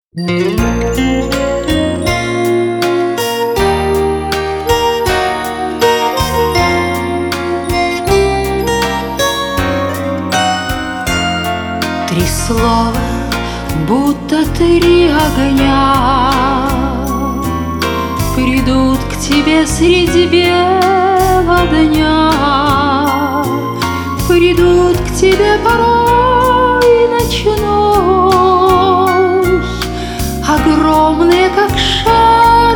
Три слова, будто три огня, придут к тебе среди бела дня, придут к тебе порой ночной, огромные, как шар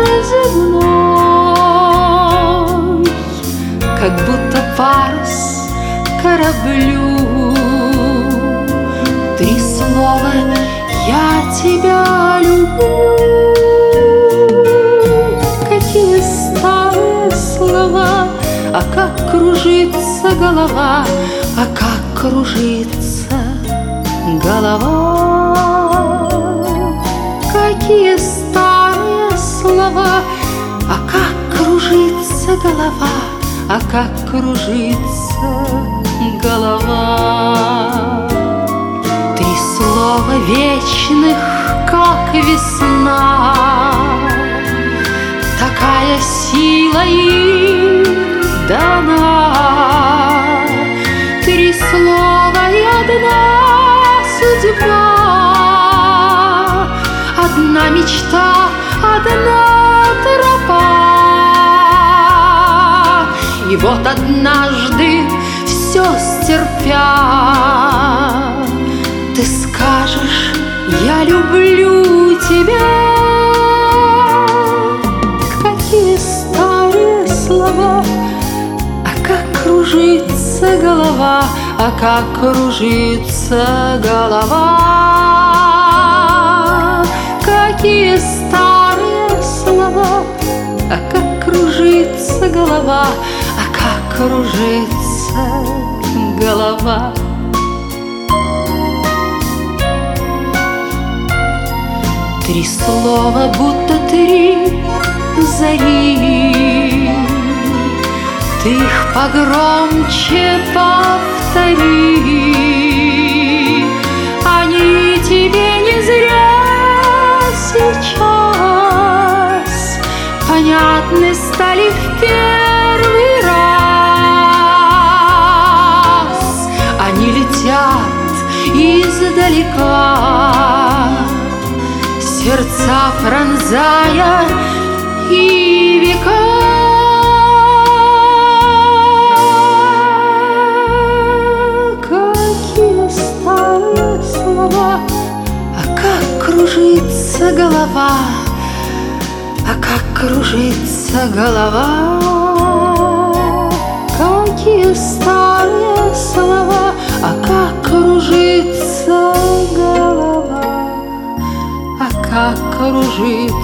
земной, как будто парус кораблю. Три слова: я тебя люблю. Какие старые слова, а как кружится голова, а как кружится голова. Какие старые слова, а как кружится голова, а как кружится голова. Три слова вечных, как весна, такая сила им дана. Три слова и одна судьба, одна мечта, одна тропа. И вот однажды все стерпя, ты скажешь: я люблю тебя. Какие старые слова, а как кружится голова, а как кружится голова. Какие старые слова, а как кружится голова, а как кружится голова. Три слова, будто три зари, ты их погромче повтори. Они тебе не зря сейчас понятны стали в первый раз. Они летят издалека, сердца пронзая и века. Какие старые слова, а как кружится голова, а как кружится голова. Какие старые слова, а как кружится голова, а как кружится